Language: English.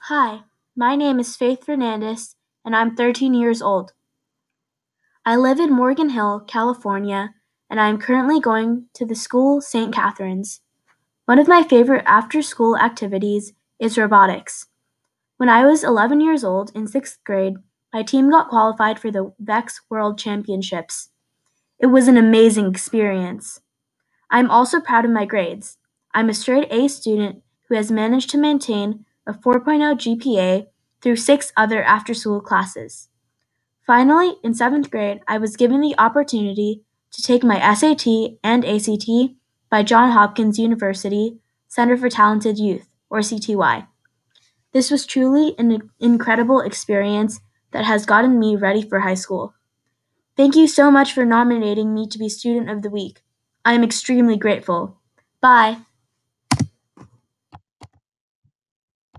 Hi, my name is Faith Fernandez, and I'm 13 years old. I live in Morgan Hill, California, and I am currently going to the school St. Catherine's. One of my favorite after-school activities is robotics. When I was 11 years old in 6th grade, my team got qualified for the VEX World Championships. It was an amazing experience. I'm also proud of my grades. I'm a straight A student who has managed to maintain a 4.0 GPA through 6 other after-school classes. Finally, in 7th grade, I was given the opportunity to take my SAT and ACT by Johns Hopkins University Center for Talented Youth, or CTY. This was truly an incredible experience that has gotten me ready for high school. Thank you so much for nominating me to be Student of the Week. I am extremely grateful. Bye.